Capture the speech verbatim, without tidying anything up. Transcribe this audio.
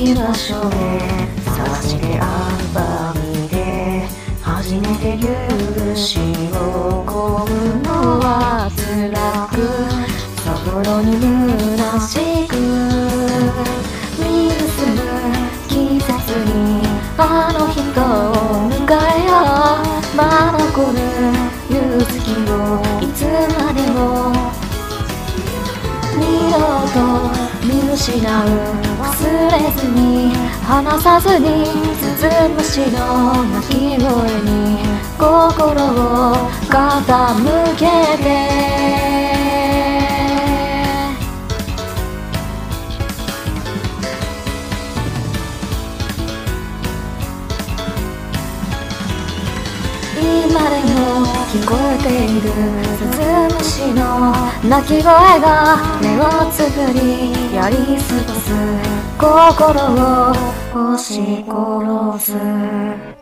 い場所へ探してアルバムで初めて許しを乞うのは辛くそころに虚しく身にすむ季節にあの人を迎えようまだ残る夕月をいつまでも二度と見失う忘れずに離さずに鈴虫の鳴き声に心を傾けて今でも聞こえている鈴虫の鳴き声が目をつぶりやり過ごす心を押し殺す